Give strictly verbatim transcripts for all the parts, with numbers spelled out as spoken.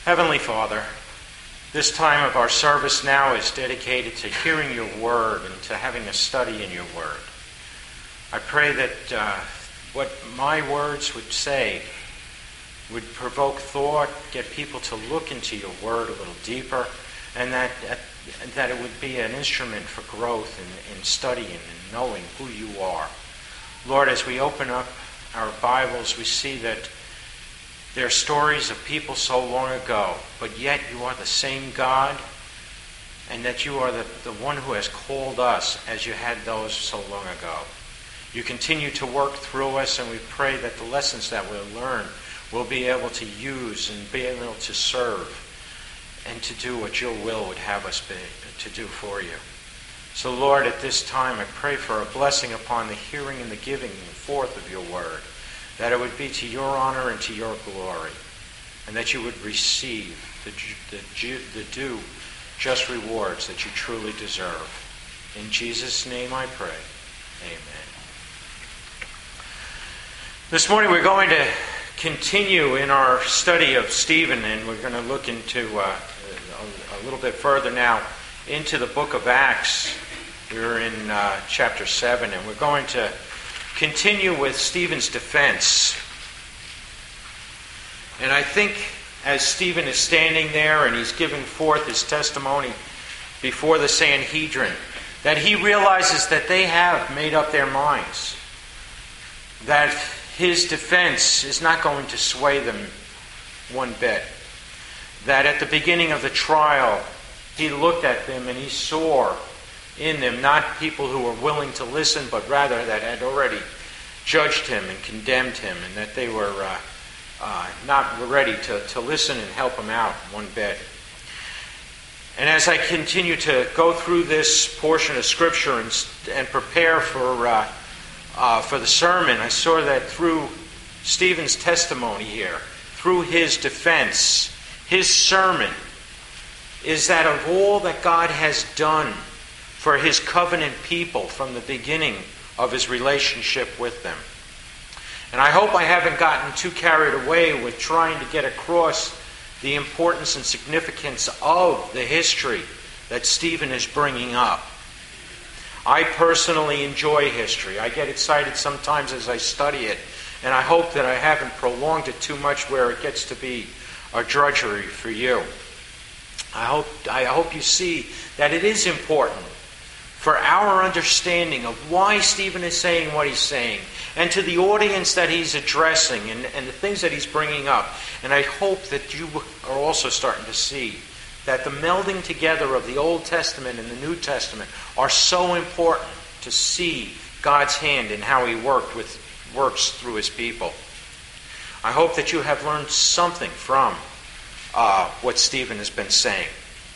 Heavenly Father, this time of our service now is dedicated to hearing your word and to having a study in your word. I pray that uh, what my words would say would provoke thought, get people to look into your word a little deeper, and that uh, that it would be an instrument for growth in, in studying and knowing who you are. Lord, as we open up our Bibles, we see that there are stories of people so long ago, but yet you are the same God, and that you are the, the one who has called us as you had those so long ago. You continue to work through us, and we pray that the lessons that we'll learn we'll be able to use and be able to serve and to do what your will would have us be, to do for you. So Lord, at this time I pray for a blessing upon the hearing and the giving forth of your word, that it would be to your honor and to your glory, and that you would receive the, the, the due just rewards that you truly deserve. In Jesus' name I pray. Amen. This morning we're going to continue in our study of Stephen, and we're going to look into uh, a, a little bit further now into the book of Acts. We're in uh, chapter seven, and we're going to continue with Stephen's defense. And I think as Stephen is standing there and he's giving forth his testimony before the Sanhedrin, that he realizes that they have made up their minds, that his defense is not going to sway them one bit. That at the beginning of the trial, he looked at them and he saw in them not people who were willing to listen, but rather that had already judged him and condemned him, and that they were uh, uh, not ready to, to listen and help him out one bit. And as I continue to go through this portion of Scripture and, and prepare for uh, uh, for the sermon, I saw that through Stephen's testimony here, through his defense, his sermon, is that of all that God has done for his covenant people from the beginning of his relationship with them. And I hope I haven't gotten too carried away with trying to get across the importance and significance of the history that Stephen is bringing up. I personally enjoy history. I get excited sometimes as I study it, and I hope that I haven't prolonged it too much where it gets to be a drudgery for you. I hope I hope you see that it is important for our understanding of why Stephen is saying what he's saying, and to the audience that he's addressing, and, and the things that he's bringing up. And I hope that you are also starting to see that the melding together of the Old Testament and the New Testament are so important to see God's hand in how he worked with, works through his people. I hope that you have learned something from uh, what Stephen has been saying.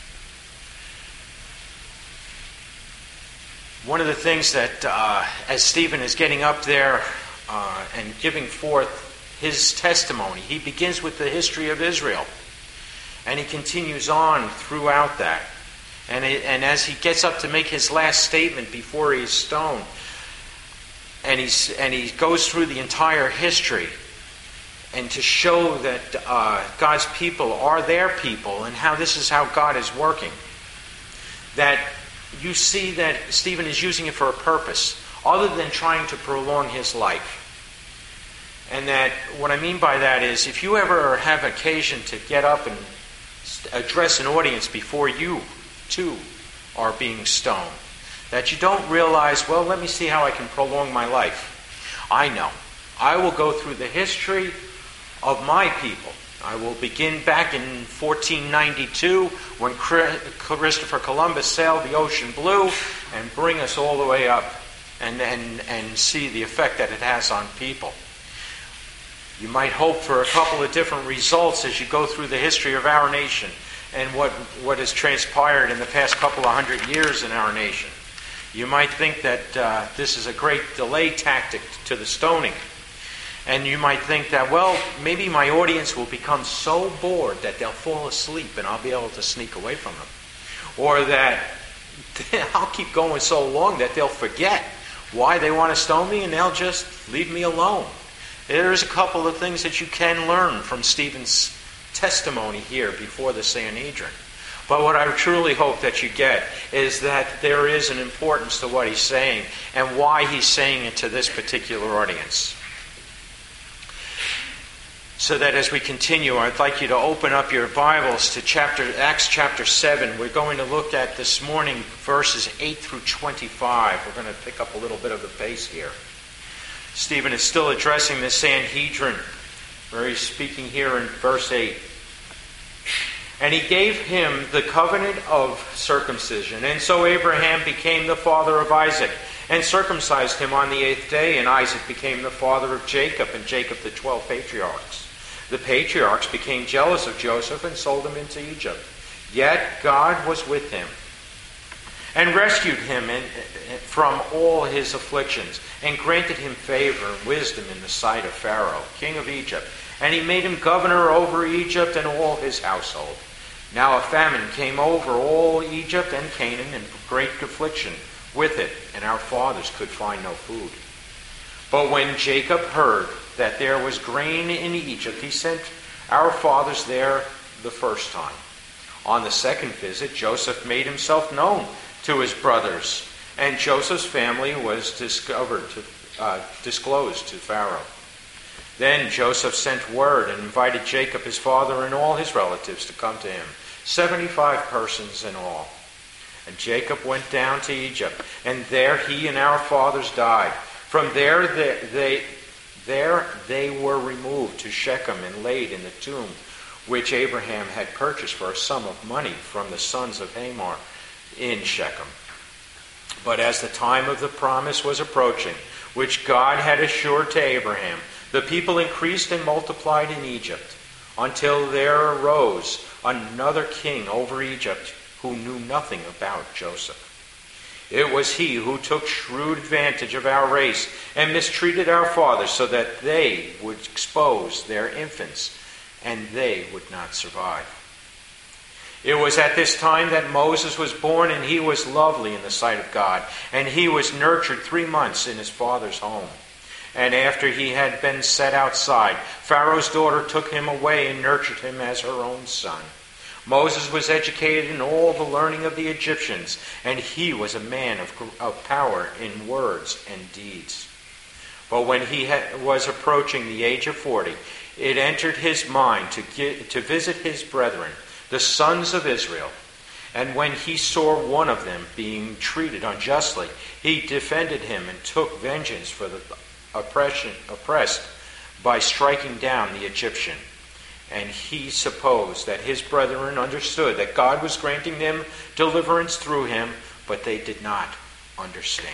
One of the things that, uh, as Stephen is getting up there uh, and giving forth his testimony, he begins with the history of Israel. And he continues on throughout that. And, it, and as he gets up to make his last statement before he is stoned, and, he's, and he goes through the entire history, and to show that uh, God's people are their people, and how this is how God is working, that you see that Stephen is using it for a purpose, other than trying to prolong his life. And that, what I mean by that is, if you ever have occasion to get up and address an audience before you, too, are being stoned, that you don't realize, well, let me see how I can prolong my life. I know. I will go through the history of my people. I will begin back in fourteen ninety-two when Christopher Columbus sailed the ocean blue and bring us all the way up and, and, and see the effect that it has on people. You might hope for a couple of different results as you go through the history of our nation and what, what has transpired in the past couple of hundred years in our nation. You might think that uh, this is a great delay tactic to the stoning. And you might think that, well, maybe my audience will become so bored that they'll fall asleep and I'll be able to sneak away from them. Or that I'll keep going so long that they'll forget why they want to stone me and they'll just leave me alone. There's a couple of things that you can learn from Stephen's testimony here before the Sanhedrin. But what I truly hope that you get is that there is an importance to what he's saying and why he's saying it to this particular audience. So that as we continue, I'd like you to open up your Bibles to chapter Acts chapter seven. We're going to look at this morning verses eight through twenty-five. We're going to pick up a little bit of the pace here. Stephen is still addressing the Sanhedrin, where he's speaking here in verse eight. And he gave him the covenant of circumcision. And so Abraham became the father of Isaac, and circumcised him on the eighth day. And Isaac became the father of Jacob, and Jacob the twelve patriarchs. The patriarchs became jealous of Joseph and sold him into Egypt. Yet God was with him and rescued him in, from all his afflictions, and granted him favor and wisdom in the sight of Pharaoh, king of Egypt. And he made him governor over Egypt and all his household. Now a famine came over all Egypt and Canaan, and great affliction with it, and our fathers could find no food. But when Jacob heard that there was grain in Egypt, he sent our fathers there the first time. On the second visit, Joseph made himself known to his brothers, and Joseph's family was discovered to, uh, disclosed to Pharaoh. Then Joseph sent word and invited Jacob his father and all his relatives to come to him, seventy-five persons in all. And Jacob went down to Egypt, and there he and our fathers died. From there they, they, there they were removed to Shechem and laid in the tomb which Abraham had purchased for a sum of money from the sons of Hamor in Shechem. But as the time of the promise was approaching, which God had assured to Abraham, the people increased and multiplied in Egypt, until there arose another king over Egypt who knew nothing about Joseph. It was he who took shrewd advantage of our race and mistreated our fathers, so that they would expose their infants, and they would not survive. It was at this time that Moses was born, and he was lovely in the sight of God, and he was nurtured three months in his father's home. And after he had been set outside, Pharaoh's daughter took him away and nurtured him as her own son. Moses was educated in all the learning of the Egyptians, and he was a man of, of power in words and deeds. But when he had, was approaching the age of forty, it entered his mind to, get, to visit his brethren, the sons of Israel. And when he saw one of them being treated unjustly, he defended him and took vengeance for the oppression, oppressed by striking down the Egyptian. And he supposed that his brethren understood that God was granting them deliverance through him, but they did not understand.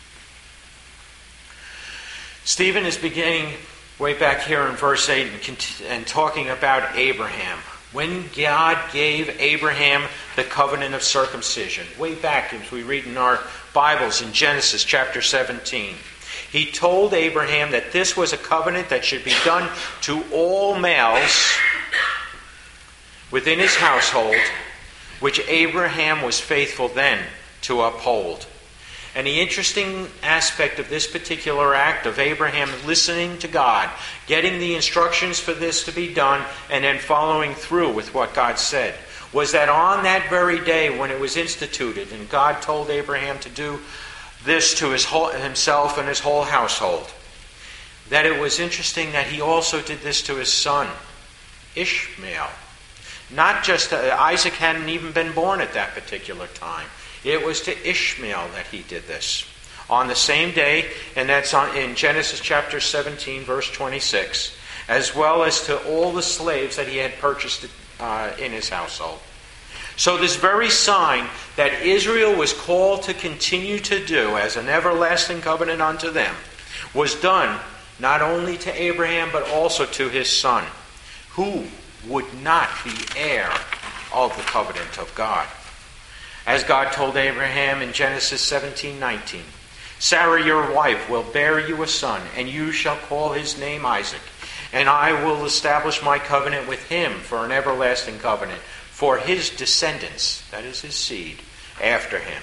Stephen is beginning way back here in verse eight and, and talking about Abraham. When God gave Abraham the covenant of circumcision, way back as we read in our Bibles in Genesis chapter seventeen, he told Abraham that this was a covenant that should be done to all males within his household, which Abraham was faithful then to uphold. And the interesting aspect of this particular act of Abraham listening to God, getting the instructions for this to be done, and then following through with what God said, was that on that very day when it was instituted, and God told Abraham to do this to his whole, himself and his whole household, that it was interesting that he also did this to his son, Ishmael. Not just, uh, Isaac hadn't even been born at that particular time. It was to Ishmael that he did this. On the same day, and that's on, in Genesis chapter seventeen, verse twenty-six, as well as to all the slaves that he had purchased uh, in his household. So this very sign that Israel was called to continue to do as an everlasting covenant unto them was done not only to Abraham but also to his son, who would not be heir of the covenant of God. As God told Abraham in Genesis seventeen nineteen, Sarah your wife will bear you a son, and you shall call his name Isaac, and I will establish my covenant with him for an everlasting covenant, for his descendants, that is his seed, after him.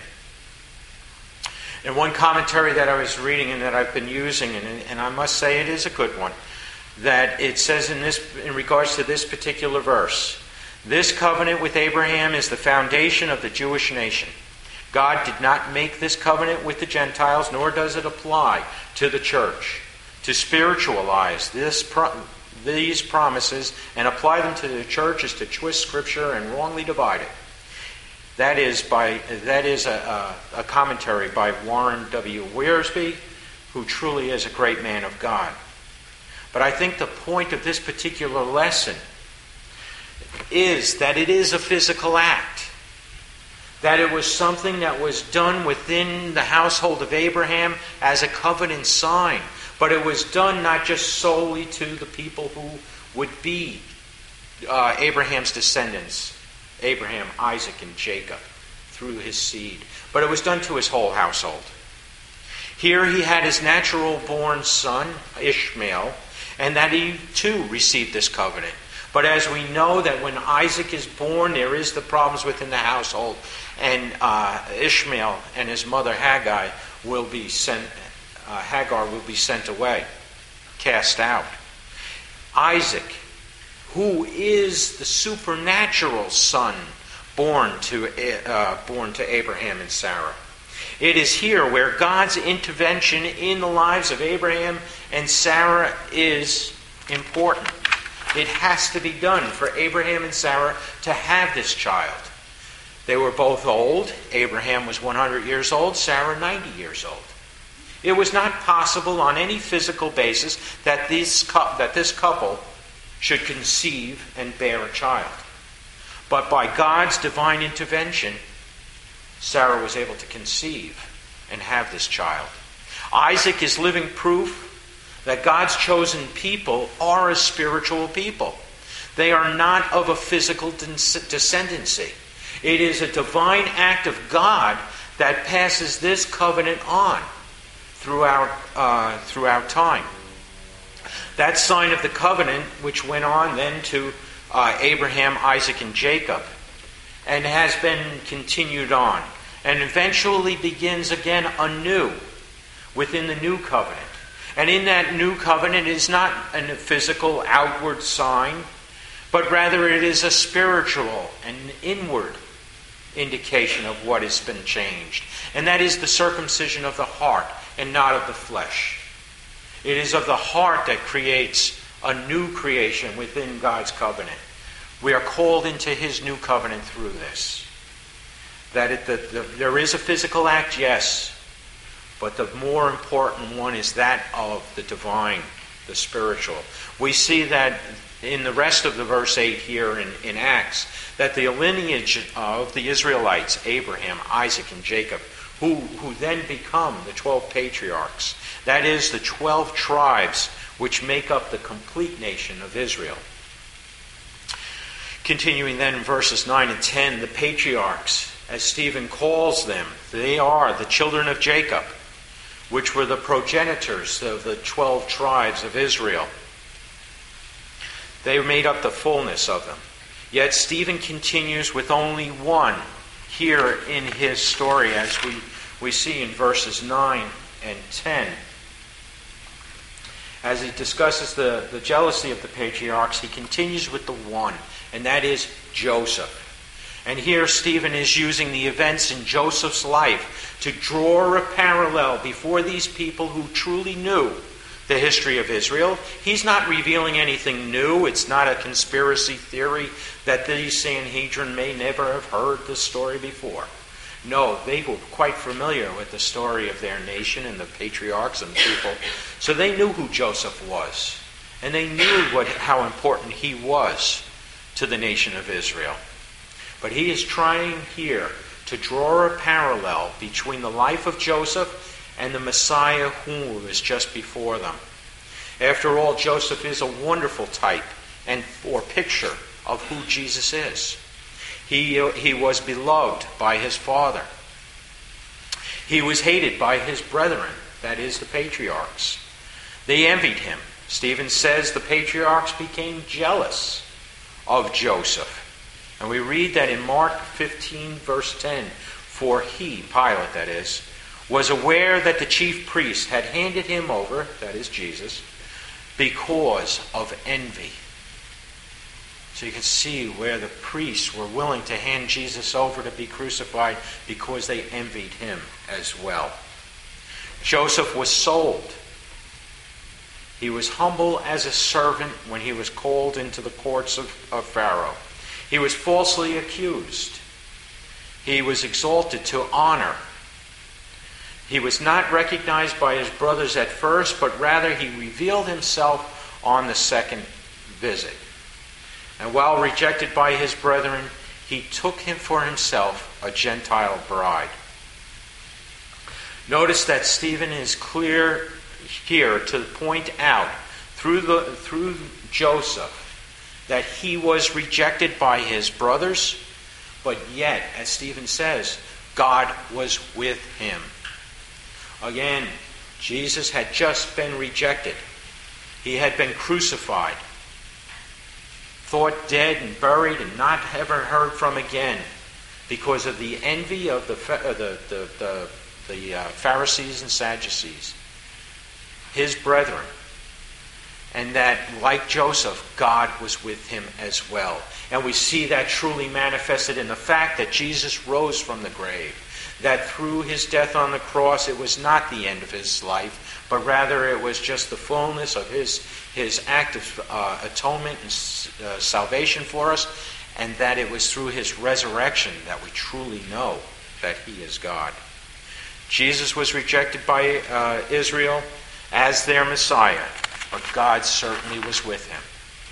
In one commentary that I was reading and that I've been using, and, and I must say it is a good one, that it says in this, in regards to this particular verse, this covenant with Abraham is the foundation of the Jewish nation. God did not make this covenant with the Gentiles, nor does it apply to the church. To spiritualize this pro- these promises and apply them to the church is to twist Scripture and wrongly divide it. That is by that is a, a, a commentary by Warren W. Wiersbe, who truly is a great man of God. But I think the point of this particular lesson is that it is a physical act. That it was something that was done within the household of Abraham as a covenant sign. But it was done not just solely to the people who would be uh, Abraham's descendants, Abraham, Isaac, and Jacob, through his seed. But it was done to his whole household. Here he had his natural-born son, Ishmael, and that he too received this covenant. But as we know that when Isaac is born, there is the problems within the household, and uh, Ishmael and his mother Hagar will be sent. Uh, Hagar will be sent away, cast out. Isaac, who is the supernatural son born to uh, born to Abraham and Sarah. It is here where God's intervention in the lives of Abraham and Sarah is important. It has to be done for Abraham and Sarah to have this child. They were both old. Abraham was one hundred years old, Sarah ninety years old. It was not possible on any physical basis that this, that this couple should conceive and bear a child. But by God's divine intervention, Sarah was able to conceive and have this child. Isaac is living proof that God's chosen people are a spiritual people. They are not of a physical descendancy. It is a divine act of God that passes this covenant on throughout uh, throughout time. That sign of the covenant, which went on then to uh, Abraham, Isaac, and Jacob, and has been continued on, and eventually begins again anew within the new covenant. And in that new covenant is not a physical outward sign, but rather it is a spiritual and inward indication of what has been changed. And that is the circumcision of the heart and not of the flesh. It is of the heart that creates a new creation within God's covenant. We are called into His new covenant through this. That it, the, the, there is a physical act, yes, but the more important one is that of the divine, the spiritual. We see that in the rest of the verse eight here in, in Acts, that the lineage of the Israelites, Abraham, Isaac, and Jacob, who, who then become the twelve patriarchs, that is, the twelve tribes which make up the complete nation of Israel. Continuing then in verses nine and ten, the patriarchs, as Stephen calls them, they are the children of Jacob, which were the progenitors of the twelve tribes of Israel. They made up the fullness of them. Yet Stephen continues with only one here in his story, as we, we see in verses nine and ten. As he discusses the, the jealousy of the patriarchs, he continues with the one, and that is Joseph. And here Stephen is using the events in Joseph's life to draw a parallel before these people who truly knew the history of Israel. He's not revealing anything new. It's not a conspiracy theory that the Sanhedrin may never have heard this story before. No, they were quite familiar with the story of their nation and the patriarchs and the people. So they knew who Joseph was. And they knew what, how important he was to the nation of Israel. But he is trying here to draw a parallel between the life of Joseph and the Messiah who is just before them. After all, Joseph is a wonderful type and or picture of who Jesus is. He, he was beloved by his father. He was hated by his brethren, that is, the patriarchs. They envied him. Stephen says the patriarchs became jealous of Joseph. And we read that in Mark fifteen, verse ten, for he, Pilate that is, was aware that the chief priest had handed him over, that is Jesus, because of envy. So you can see where the priests were willing to hand Jesus over to be crucified because they envied him as well. Joseph was sold. He was humble as a servant when he was called into the courts of, of Pharaoh. He was falsely accused. He was exalted to honor. He was not recognized by his brothers at first, but rather he revealed himself on the second visit. And while rejected by his brethren, he took him for himself a Gentile bride. Notice that Stephen is clear here to point out through the through Joseph that he was rejected by his brothers, but yet, as Stephen says, God was with him. Again, Jesus had just been rejected. He had been crucified, thought dead and buried and not ever heard from again because of the envy of the uh, the the, the, the uh, Pharisees and Sadducees, his brethren. And that, like Joseph, God was with him as well. And we see that truly manifested in the fact that Jesus rose from the grave. That through his death on the cross, it was not the end of his life, but rather it was just the fullness of his, his act of uh, atonement and uh, salvation for us, and that it was through his resurrection that we truly know that he is God. Jesus was rejected by uh, Israel as their Messiah, but God certainly was with him.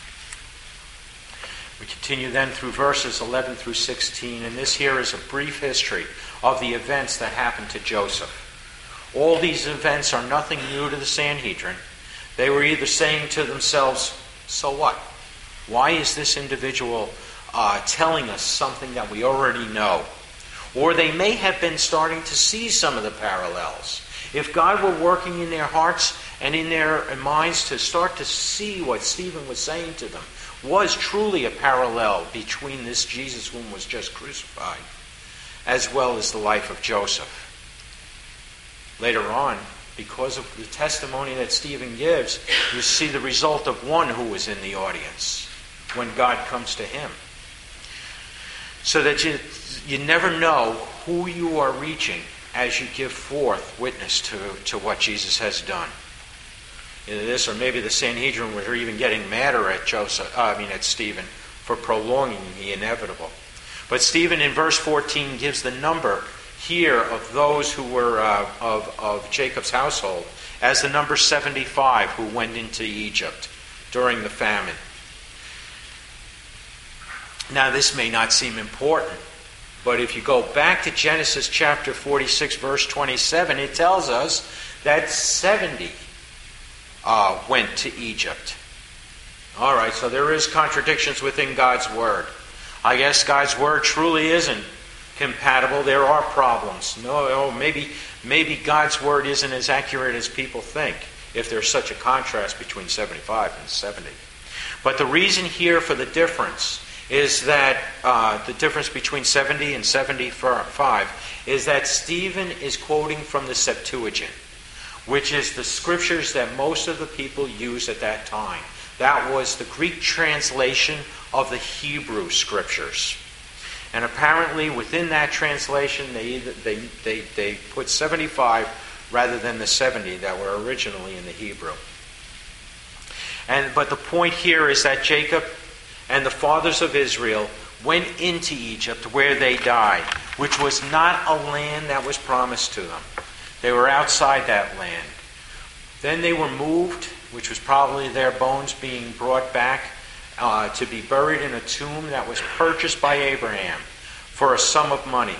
We continue then through verses eleven through sixteen, and this here is a brief history of the events that happened to Joseph. All these events are nothing new to the Sanhedrin. They were either saying to themselves, so what? Why is this individual uh, telling us something that we already know? Or they may have been starting to see some of the parallels. If God were working in their hearts and in their minds to start to see what Stephen was saying to them was truly a parallel between this Jesus whom was just crucified, as well as the life of Joseph. Later on, because of the testimony that Stephen gives, you see the result of one who was in the audience when God comes to him. So that you, you never know who you are reaching as you give forth witness to, to what Jesus has done. Either this, or maybe the Sanhedrin were even getting madder at Joseph. Uh, I mean, at Stephen for prolonging the inevitable. But Stephen, in verse fourteen, gives the number here of those who were uh, of of Jacob's household as the number seventy-five who went into Egypt during the famine. Now, this may not seem important, but if you go back to Genesis chapter forty-six, verse twenty-seven, it tells us that seventy uh, went to Egypt. All right, so there is contradictions within God's Word. I guess God's Word truly isn't compatible. There are problems. No, oh, maybe, maybe God's Word isn't as accurate as people think, if there's such a contrast between seventy-five and seventy. But the reason here for the difference is that uh, the difference between seventy and seventy-five is that Stephen is quoting from the Septuagint, which is the scriptures that most of the people used at that time. That was the Greek translation of the Hebrew scriptures. And apparently within that translation they either, they, they, they put seventy-five rather than the seventy that were originally in the Hebrew. And but the point here is that Jacob and the fathers of Israel went into Egypt where they died, which was not a land that was promised to them. They were outside that land. Then they were moved, which was probably their bones being brought back uh, to be buried in a tomb that was purchased by Abraham for a sum of money.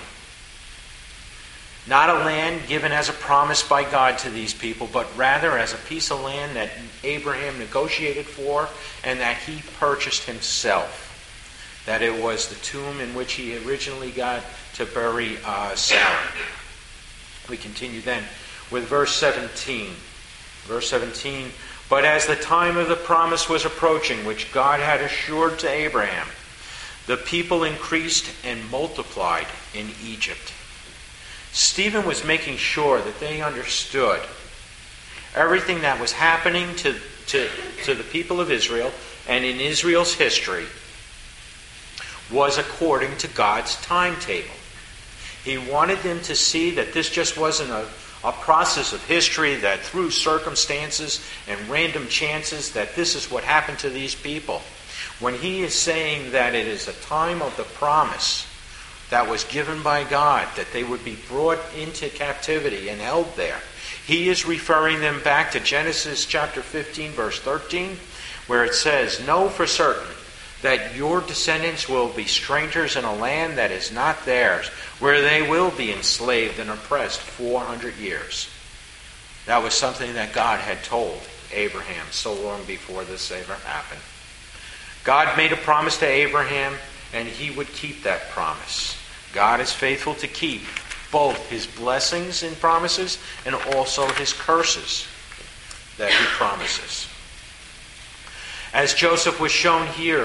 Not a land given as a promise by God to these people, but rather as a piece of land that Abraham negotiated for and that he purchased himself. That it was the tomb in which he originally got to bury uh, Sarah. We continue then with verse seventeen. Verse seventeen, but as the time of the promise was approaching, which God had assured to Abraham, the people increased and multiplied in Egypt. Stephen was making sure that they understood everything that was happening to, to, to the people of Israel and in Israel's history was according to God's timetable. He wanted them to see that this just wasn't a, a process of history that through circumstances and random chances that this is what happened to these people. When he is saying that it is a time of the promise that was given by God, that they would be brought into captivity and held there, he is referring them back to Genesis chapter fifteen, verse thirteen, where it says, "Know for certain that your descendants will be strangers in a land that is not theirs, where they will be enslaved and oppressed four hundred years. That was something that God had told Abraham so long before this ever happened. God made a promise to Abraham, and he would keep that promise. God is faithful to keep both his blessings and promises and also his curses that he promises. As Joseph was shown here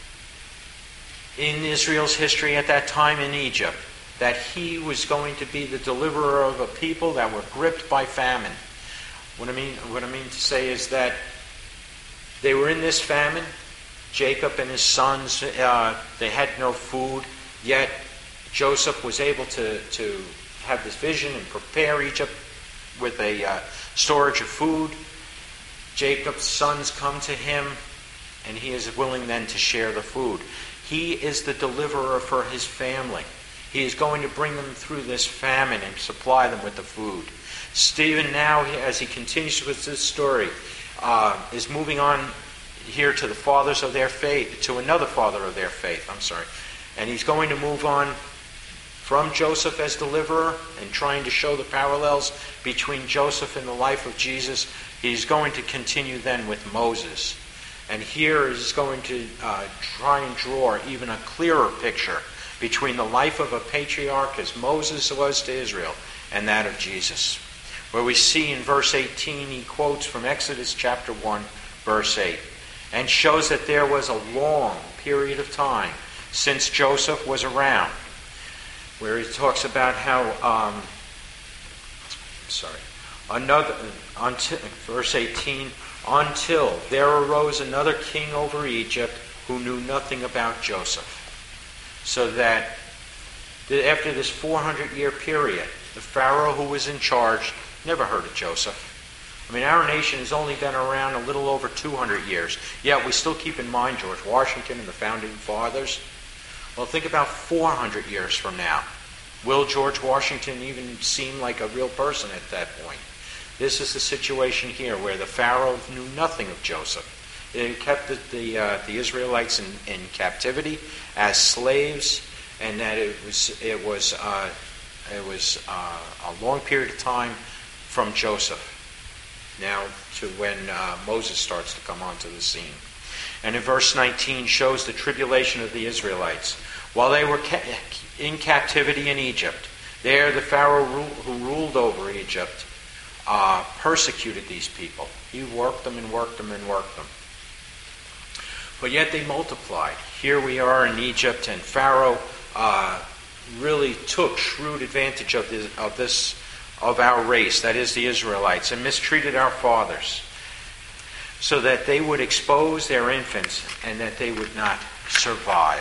in Israel's history at that time in Egypt, that he was going to be the deliverer of a people that were gripped by famine. What I mean, what I mean to say is that they were in this famine. Jacob and his sons, uh, they had no food, yet Joseph was able to, to have this vision and prepare Egypt with a uh, storage of food. Jacob's sons come to him, and he is willing then to share the food. He is the deliverer for his family. He is going to bring them through this famine and supply them with the food. Stephen now, as he continues with this story, uh, is moving on here to the fathers of their faith, to another father of their faith, I'm sorry. And he's going to move on from Joseph as deliverer and trying to show the parallels between Joseph and the life of Jesus. He's going to continue then with Moses. And here he's going to uh, try and draw even a clearer picture between the life of a patriarch as Moses was to Israel and that of Jesus. Where we see in verse eighteen, he quotes from Exodus chapter one, verse eight, and shows that there was a long period of time since Joseph was around, where he talks about how, um, sorry, another, until, verse eighteen, until there arose another king over Egypt who knew nothing about Joseph. So that after this four hundred year period, the Pharaoh who was in charge never heard of Joseph. I mean, our nation has only been around a little over two hundred years, yet we still keep in mind George Washington and the founding fathers. Well, think about four hundred years from now. Will George Washington even seem like a real person at that point? This is the situation here where the Pharaoh knew nothing of Joseph. It kept the, the, uh, the Israelites in, in captivity as slaves, and that it was it was uh, it was uh, a long period of time from Joseph now to when uh, Moses starts to come onto the scene. And in verse nineteen shows the tribulation of the Israelites. While they were ca- in captivity in Egypt, there the Pharaoh who ruled over Egypt uh, persecuted these people. He worked them and worked them and worked them. But yet they multiplied. Here we are in Egypt, and Pharaoh uh, really took shrewd advantage of this, of this, of our race, that is the Israelites, and mistreated our fathers, so that they would expose their infants and that they would not survive.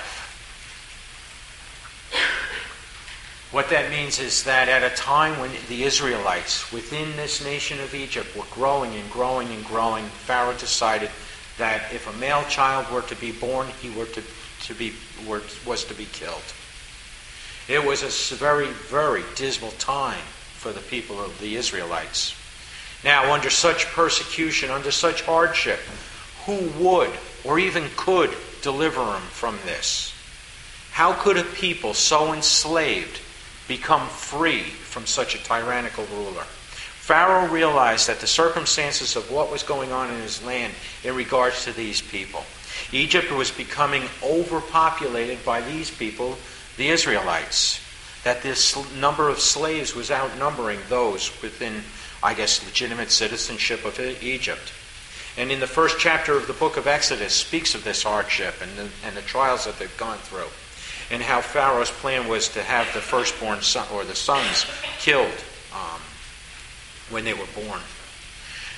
What that means is that at a time when the Israelites within this nation of Egypt were growing and growing and growing, Pharaoh decided that if a male child were to be born, he were to, to be were, was to be killed. It was a very, very dismal time for the people of the Israelites. Now, under such persecution, under such hardship, who would or even could deliver them from this? How could a people so enslaved become free from such a tyrannical ruler? Pharaoh realized that the circumstances of what was going on in his land in regards to these people. Egypt was becoming overpopulated by these people, the Israelites. That this number of slaves was outnumbering those within, I guess, legitimate citizenship of Egypt. And in the first chapter of the book of Exodus speaks of this hardship and the, and the trials that they've gone through, and how Pharaoh's plan was to have the firstborn son, or the sons killed um, when they were born.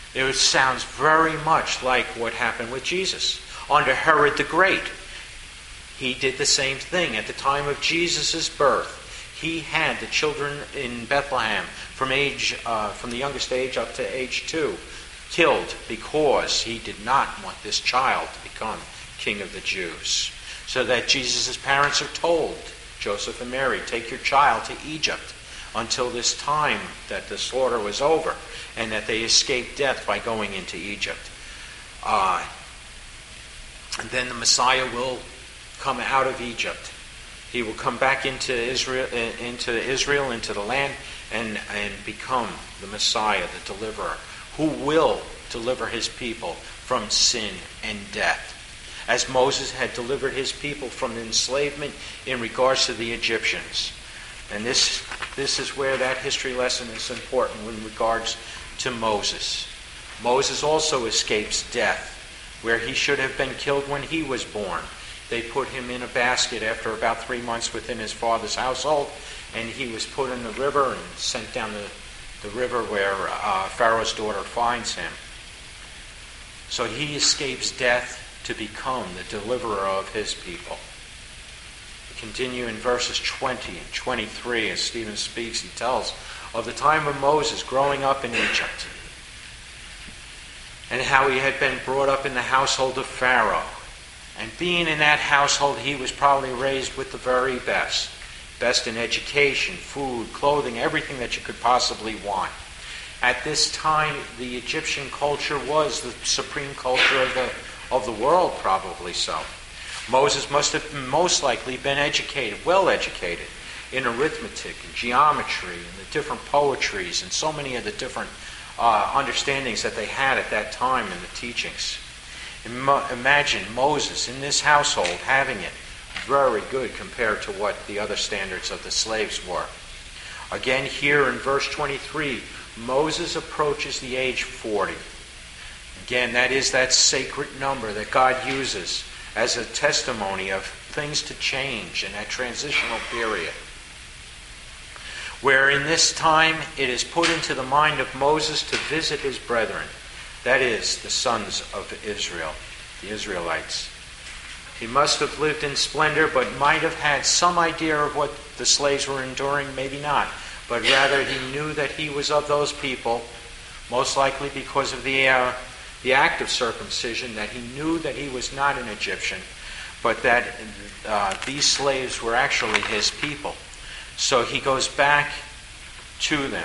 It sounds very much like what happened with Jesus. Under Herod the Great, he did the same thing. At the time of Jesus' birth, he had the children in Bethlehem from age, uh, from the youngest age up to age two, killed because he did not want this child to become king of the Jews. So that Jesus' parents are told, Joseph and Mary, take your child to Egypt until this time that the slaughter was over, and that they escaped death by going into Egypt. Uh, and then the Messiah will come out of Egypt. He will come back into Israel, into Israel, into the land, and, and become the Messiah, the deliverer, who will deliver his people from sin and death, as Moses had delivered his people from enslavement in regards to the Egyptians. And this, this is where that history lesson is important in regards to Moses. Moses also escapes death, where he should have been killed when he was born. They put him in a basket after about three months within his father's household, and he was put in the river and sent down the, the river where uh, Pharaoh's daughter finds him. So he escapes death to become the deliverer of his people. We continue in verses twenty and twenty-three as Stephen speaks. He tells of the time of Moses growing up in Egypt, and how he had been brought up in the household of Pharaoh. And being in that household, he was probably raised with the very best. Best in education, food, clothing, everything that you could possibly want. At this time, the Egyptian culture was the supreme culture of the, of the world, probably so. Moses must have most likely been educated, well educated, in arithmetic and geometry and the different poetries and so many of the different uh, understandings that they had at that time in the teachings. Imagine Moses in this household having it very good compared to what the other standards of the slaves were. Again, here in verse twenty-three, Moses approaches the age forty. Again, that is that sacred number that God uses as a testimony of things to change in that transitional period. Where in this time it is put into the mind of Moses to visit his brethren. That is, the sons of Israel, the Israelites. He must have lived in splendor, but might have had some idea of what the slaves were enduring, maybe not. But rather he knew that he was of those people, most likely because of the, uh, the act of circumcision, that he knew that he was not an Egyptian, but that uh, these slaves were actually his people. So he goes back to them.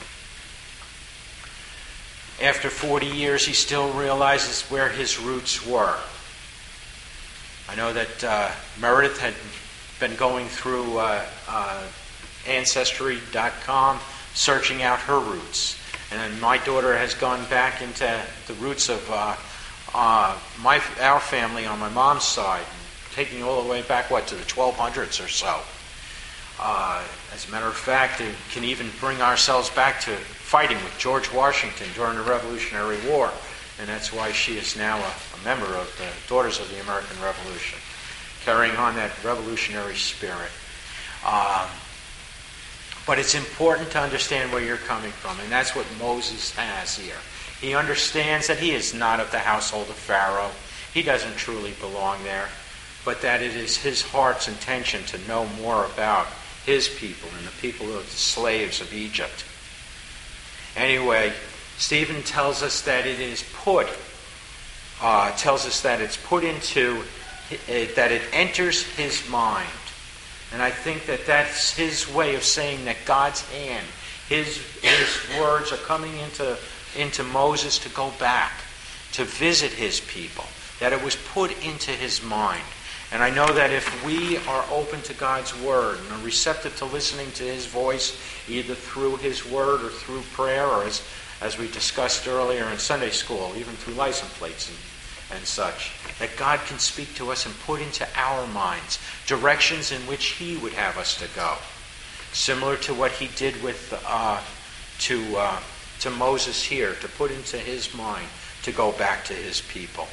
After forty years, he still realizes where his roots were. I know that uh, Meredith had been going through uh, uh, Ancestry dot com, searching out her roots. And my daughter has gone back into the roots of uh, uh, my our family on my mom's side, taking all the way back, what, to the twelve hundreds or so. Uh, as a matter of fact, it can even bring ourselves back to fighting with George Washington during the Revolutionary War. And that's why she is now a, a member of the Daughters of the American Revolution, carrying on that revolutionary spirit. Um, but it's important to understand where you're coming from, and that's what Moses has here. He understands that he is not of the household of Pharaoh. He doesn't truly belong there, but that it is his heart's intention to know more about his people and the people of the slaves of Egypt. Anyway, Stephen tells us that it is put, uh, tells us that it's put into, that it enters his mind. And I think that that's his way of saying that God's hand, his, his words are coming into, into Moses to go back, to visit his people, that it was put into his mind. And I know that if we are open to God's word and are receptive to listening to his voice, either through his word or through prayer, or as, as we discussed earlier in Sunday school, even through license plates and, and such, that God can speak to us and put into our minds directions in which he would have us to go. Similar to what he did with uh, to, uh, to Moses here, to put into his mind to go back to his people.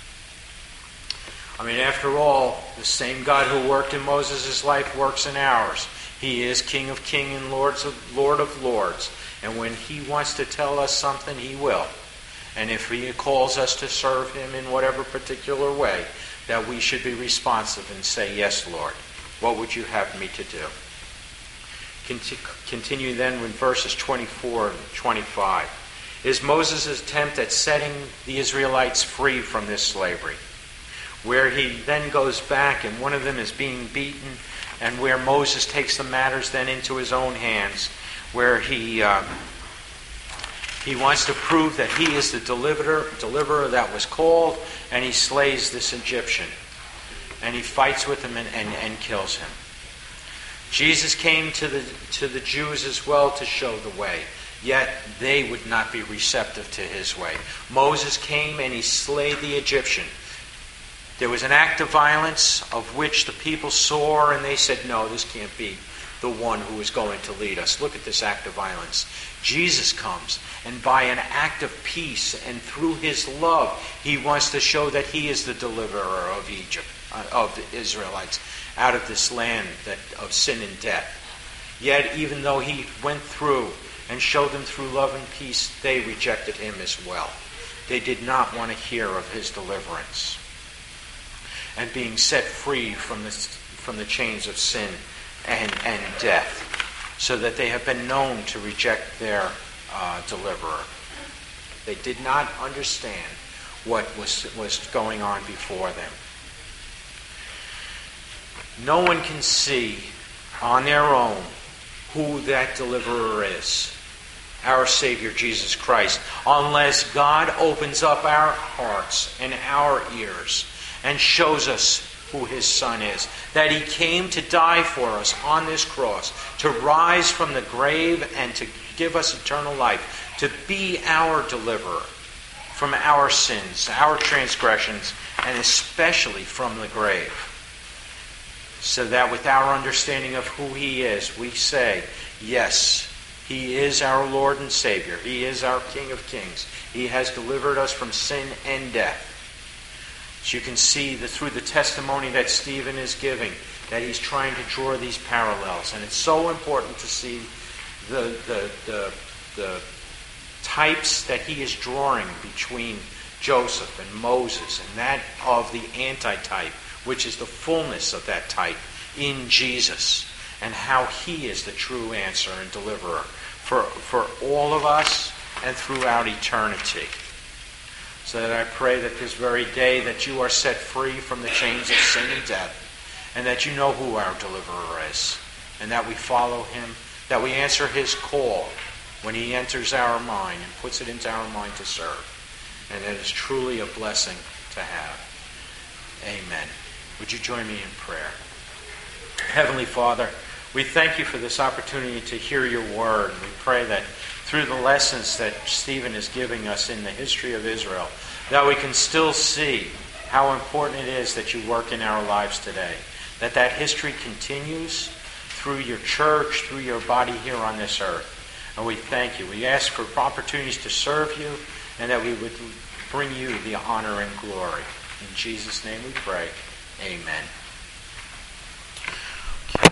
I mean, after all, the same God who worked in Moses' life works in ours. He is King of kings and Lords of, Lord of lords. And when he wants to tell us something, he will. And if he calls us to serve him in whatever particular way, that we should be responsive and say, yes, Lord, what would you have me to do? Continue then with verses twenty-four and twenty-five. Is Moses' attempt at setting the Israelites free from this slavery, where he then goes back and one of them is being beaten, and where Moses takes the matters then into his own hands, where he uh, he wants to prove that he is the deliverer, deliverer that was called, and he slays this Egyptian. And he fights with him and, and, and kills him. Jesus came to the to the Jews as well to show the way, yet they would not be receptive to his way. Moses came and he slayed the Egyptian. There was an act of violence of which the people saw, and they said, no, this can't be the one who is going to lead us. Look at this act of violence. Jesus comes, and by an act of peace and through his love, he wants to show that he is the deliverer of Egypt, uh, of the Israelites, out of this land that of sin and death. Yet, even though he went through and showed them through love and peace, they rejected him as well. They did not want to hear of his deliverance and being set free from the, from the chains of sin and, and death, so that they have been known to reject their uh, deliverer. They did not understand what was, was going on before them. No one can see on their own who that deliverer is, our Savior Jesus Christ, unless God opens up our hearts and our ears and shows us who his Son is, that he came to die for us on this cross, to rise from the grave and to give us eternal life, to be our deliverer from our sins, our transgressions, and especially from the grave. So that with our understanding of who he is, we say, yes, he is our Lord and Savior. He is our King of Kings. He has delivered us from sin and death. So you can see that through the testimony that Stephen is giving, that he's trying to draw these parallels. And it's so important to see the, the, the, the types that he is drawing between Joseph and Moses, and that of the antitype, which is the fullness of that type in Jesus, and how he is the true answer and deliverer for, for all of us and throughout eternity. So that I pray that this very day that you are set free from the chains of sin and death, and that you know who our deliverer is, and that we follow him, that we answer his call when he enters our mind and puts it into our mind to serve. And it is truly a blessing to have. Amen. Would you join me in prayer? Heavenly Father, we thank you for this opportunity to hear your word. We pray that through the lessons that Stephen is giving us in the history of Israel, that we can still see how important it is that you work in our lives today. That that history continues through your church, through your body here on this earth. And we thank you. We ask for opportunities to serve you, and that we would bring you the honor and glory. In Jesus' name we pray. Amen.